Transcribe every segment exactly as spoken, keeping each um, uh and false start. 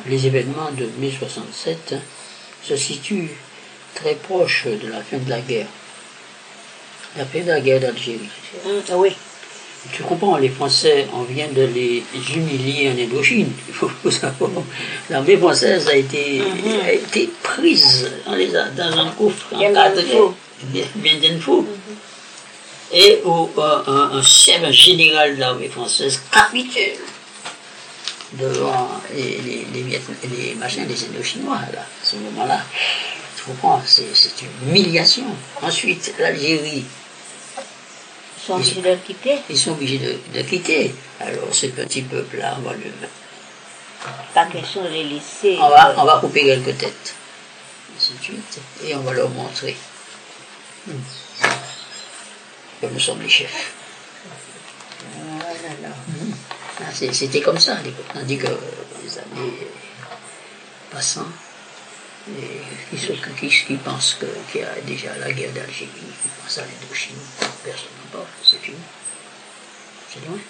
les événements de mai soixante-sept hein, se situent très proche de la fin de la guerre. La fin de la guerre d'Algérie. Mmh, oui. Tu comprends, les Français, on vient de les humilier en Indochine. Il faut, faut savoir. L'armée française a été, mmh. a été prise dans, les, dans un gouffre encadré, bien, bien d'infos. Mmh. Et où un, un, un chef, un général de l'armée française capitule devant les, les, les, les, les machins, les Indochinois, là, à ce moment-là. Tu comprends, c'est une humiliation. Ensuite, l'Algérie. Ils sont obligés de le quitter. Ils sont obligés de, de quitter. Alors, ce petit peuple-là, on va le... Pas question de les laisser. On va, on va couper quelques têtes. Ainsi de suite. Et on va leur montrer hmm. que nous sommes les chefs. Oh là là. Hmm. Ah, c'était comme ça à l'époque. Tandis que les années passant, et qui, qui, qui pensent qu'il y a déjà la guerre d'Algérie, qui pensent à l'Indochine, personne n'en parle, c'est fini. C'est loin.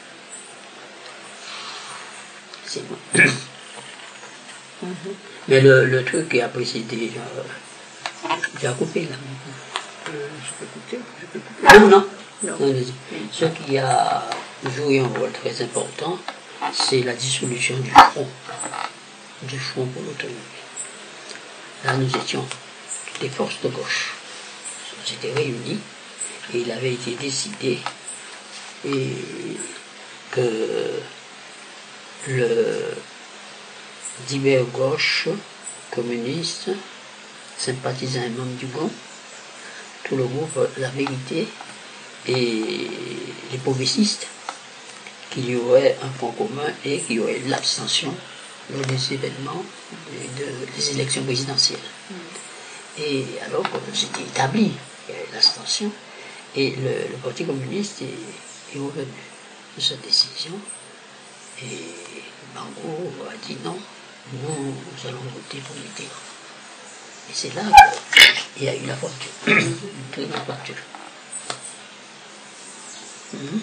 C'est loin. Mm-hmm. Mais le, le truc qui a précédé, euh, j'ai à couper là. Euh, je peux couper, je peux couper. Non, non. non. non Ce qui a joué un rôle très important, c'est la dissolution du Front, du Front pour l'autonomie. Là, nous étions des forces de gauche. On s'était réunis et il avait été décidé et que le divers gauche, communiste, sympathisant et membre du groupe, tout le groupe La Vérité et les progressistes, qu'il y aurait un point commun et qu'il y aurait l'abstention lors des événements de, de, des élections présidentielles. Mm. Et alors c'était établi, il y avait l'abstention, et le, le Parti communiste est, est revenu de cette décision, et Bango a dit non, nous, nous allons voter pour Mitterrand. Et c'est là qu'il y a eu la fracture, une très grande fracture. Mm.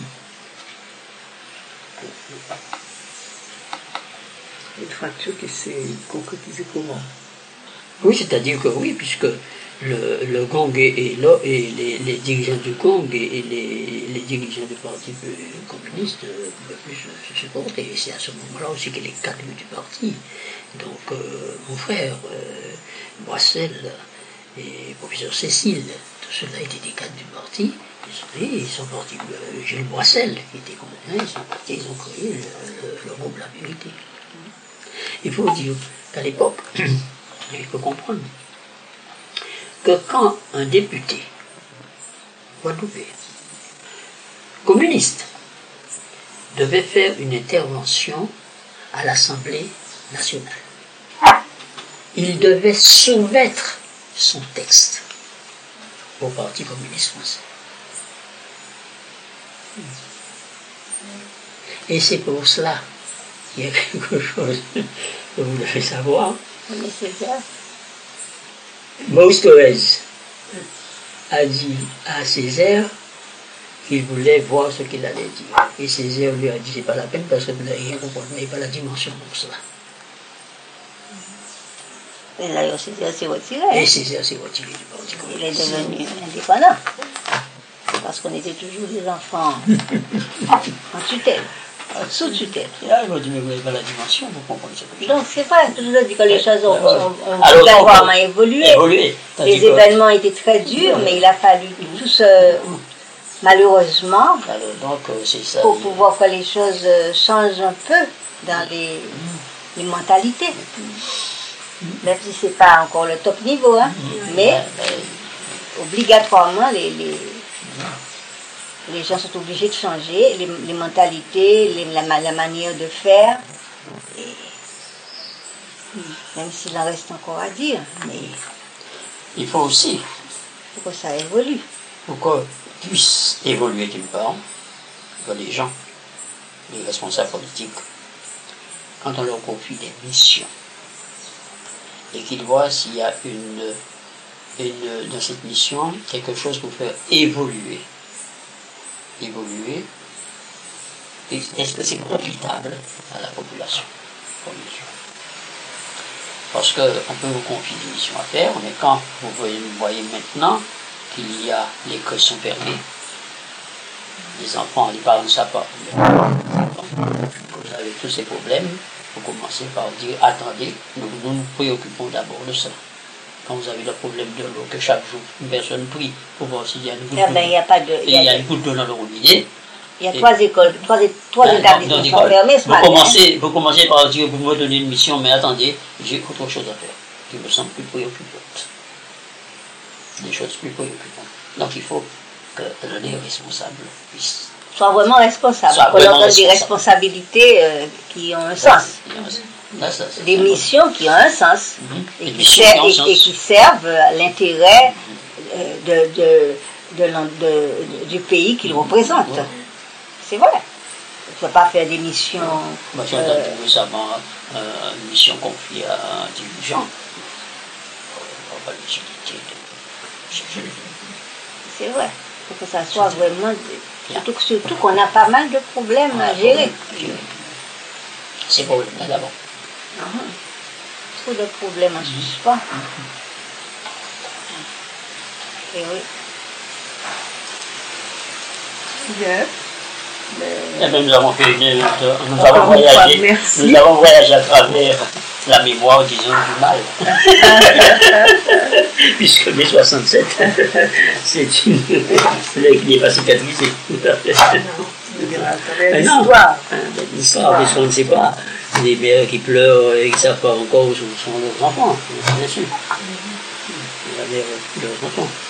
Une fracture qui s'est concrétisée comment? Oui, c'est-à-dire que oui, puisque le, le Gang est là, et les, les dirigeants du Gang et les, les dirigeants du Parti communiste ne peuvent plus se, se supporter. Et c'est à ce moment-là aussi que les cadres du parti, donc euh, mon frère, euh, Boissel et le professeur Cécile, tout cela étaient des cadres du parti. Et ils sont partis, euh, Jules Boissel, qui était complètement, ils sont partis, ils ont créé le, le, le groupe La Vérité. Il faut dire qu'à l'époque, il faut comprendre que quand un député guadeloupéen, communiste, devait faire une intervention à l'Assemblée nationale, il devait soumettre son texte au Parti communiste français. Et c'est pour cela qu'il y a quelque chose que vous devez savoir. Oui, c'est ça. Maurice Thorez a dit à Césaire qu'il voulait voir ce qu'il allait dire. Et Césaire lui a dit, c'est pas la peine parce que vous n'avez rien compris, vous n'avez pas la dimension pour cela. Et d'ailleurs, Césaire s'est retiré. Et Césaire s'est retiré du Parti communiste. Il est devenu indépendant. Parce qu'on était toujours des enfants en tutelle, en sous-tutelle. Là, il m'a dit, mais vous n'avez pas la dimension, vous comprenez ce que je dis. Donc, c'est vrai, je vous ai dit que les choses ont, ont, ont Alors, vraiment évolué. évolué. Les événements étaient très durs, mais il a fallu tout ce... Malheureusement, donc, c'est ça, pour pouvoir que les choses changent un peu dans les, les mentalités. Même si ce n'est pas encore le top niveau, hein, mais obligatoirement, les, les, les gens sont obligés de changer, les, les mentalités, les, la, la manière de faire. Et, même s'il en reste encore à dire, mais il faut aussi, il faut que ça évolue. Pour qu'on puisse évoluer d'une part, que les gens, les responsables politiques, quand on leur confie des missions, et qu'ils voient s'il y a une, une, dans cette mission quelque chose pour faire évoluer. Évoluer. Est-ce que c'est profitable à la population? Parce qu'on peut vous confier des missions à faire, mais quand vous voyez, vous voyez maintenant qu'il y a les écoles sont fermées, les enfants, les parents ne savent pas. Vous avez tous ces problèmes, vous commencez par dire attendez, nous nous, nous préoccupons d'abord de ça. Quand vous avez le problème de l'eau, que chaque jour une personne prie pour voir s'il y a une goutte Ah ben, il y a pas de. il y a une goutte d'eau dans le robinet. Il y a trois écoles, trois, trois Hein, établissements dans qui l'école, sont fermés ce vous matin. commencez, vous commencez par dire vous me donnez une mission, mais attendez, j'ai autre chose à faire qui me semble plus préoccupante. Des choses plus préoccupantes. Donc il faut que les responsables puissent. Soient vraiment responsables. Soient Qu'on leur vraiment donne des responsables. responsabilités euh, qui ont un sens. Là, ça, c'est Des ça. missions qui ont un sens. Mhm. Et, Des qui missions ser- qui ont un et- sens. et qui servent à l'intérêt euh, de, de, de l'en- de- du pays qu'ils représentent. Ouais. C'est vrai. Il ne faut pas faire des missions. Moi, j'ai euh, entendu récemment euh, une mission confiée à un dirigeant. On va l'utilité de chercher les C'est vrai. Il faut que ça soit vraiment. Surtout, que- surtout qu'on a pas mal de problèmes à gérer. ces problèmes-là d'abord. Trop de problèmes en suspens. Et oui. Bien. Eh bien, nous avons fait une, nous avons Encore une fois, voyagé, merci. nous avons voyagé à travers la mémoire, disons, du mal. Puisque mai soixante-sept, c'est une plaie qui n'est pas cicatrisée. Mais non, L'histoire. l'histoire, parce qu'on ne sait pas. Des mères qui pleurent et qui ne savent pas encore où sont leurs enfants, bien sûr. La mère de leurs enfants.